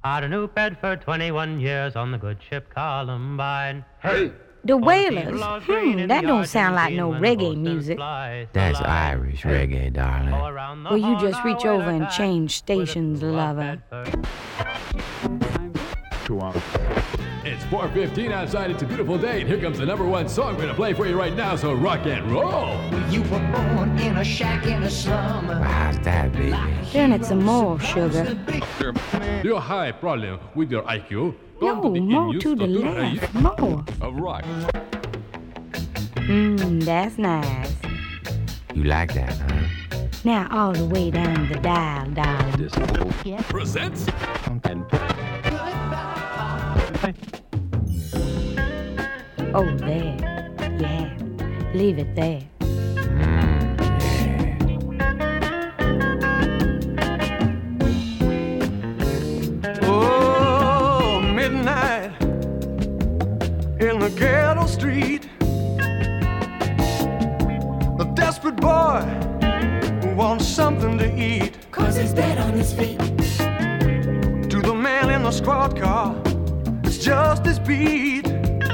Out of New Bedford, 21 years on the good ship Columbine. Hey! The Wailers? That don't sound like no reggae music. That's Irish reggae, darling. Will you just reach over and change stations, lover? It's 4:15 outside. It's a beautiful day. And here comes the number one song we're going to play for you right now. So rock and roll. You were born in a shack in a slum. How's that, baby? Turn it some more, sugar. Your high problem with your IQ. No, more to the left. More. Of rock. That's nice. You like that, huh? Now all the way down the dial, darling. Presents. Oh, there. Yeah. Leave it there. Oh, midnight in the ghetto street. A desperate boy who wants something to eat. 'Cause he's dead on his feet. To the man in the squad car, it's just his beat.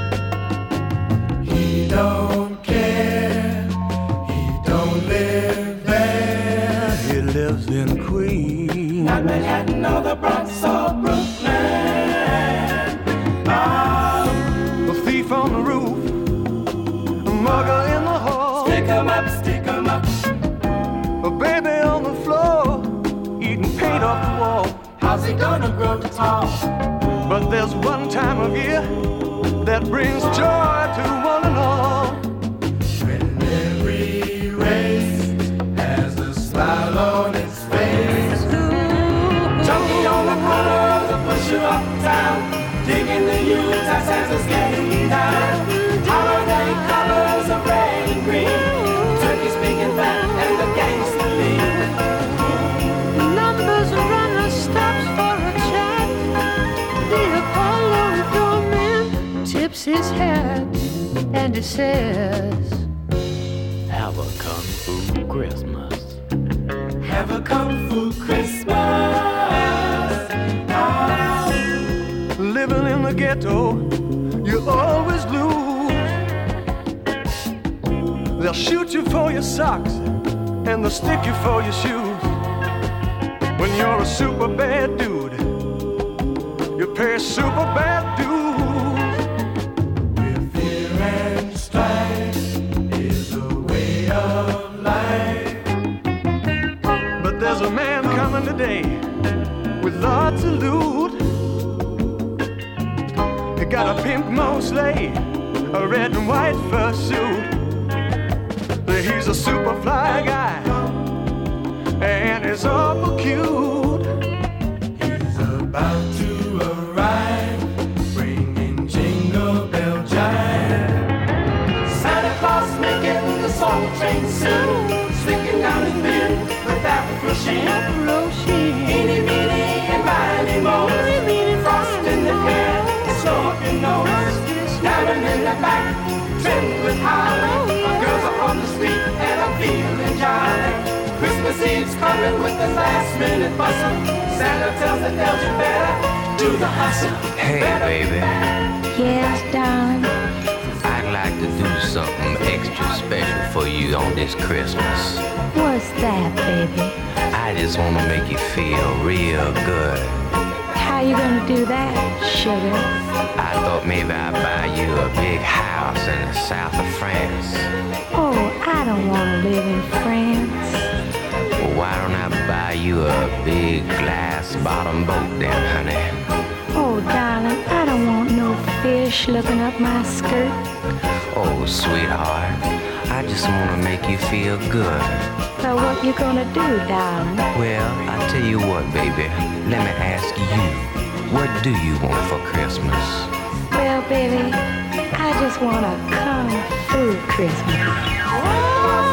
He don't care. He don't live there. He lives in Queens. Not Manhattan or the Bronx or Brooklyn. Oh. A thief on the roof, a mugger in the hall. Stick 'em up, stick 'em up. A baby on the floor, eating paint off the wall. How's he gonna grow tall? But there's one time of year that brings joy to one and all. When every race has a smile on its face. Junkie on the corner of the pusher uptown, digging the Utah as it's getting down. Holiday colors of red and green, turkeys big and fat and the gangster lean. Numbers runner stops for a chat. The Apollo doorman tips his hat and he says, Have a Kung Fu Christmas. Have a Kung Fu Christmas. Oh. Living in the ghetto, you always lose. They'll shoot you for your socks and they'll stick you for your shoes. When you're a super bad dude, you pay super bad dues. With fear and strife is a way of life. But there's a man coming today with lots of loot. He got a pink Mosley, a red and white fursuit. He's a super fly guy, and he's awful cute. He's about to arrive, bringing Jingle Bell Jive. Santa Claus making the soul train soon, sticking down his bin with Afro Sheen. Eeny, meeny, and miny, moe. Frost in the hair, smoking nose. Diamond in the back, trimmed with holly. Girls up on the street, and I'm feeling jolly. Christmas Eve's coming with the last minute bustle. Santa tells the elves you better do the hustle. Hey, baby. Yes, darling. I'd like to do something extra special for you on this Christmas. What's that, baby? I just want to make you feel real good. How you gonna do that, sugar? I thought maybe I'd buy you a big house in the south of France. Oh, I don't want to live in France. Well, why don't I buy you a big glass bottom boat then, honey? Oh, darling, I don't want no fish looking up my skirt. Oh, sweetheart, I just want to make you feel good. So what you gonna do, darling? Well, I tell you what, baby, let me ask you, what do you want for Christmas? Well, baby, I just want a Kung Fu Christmas.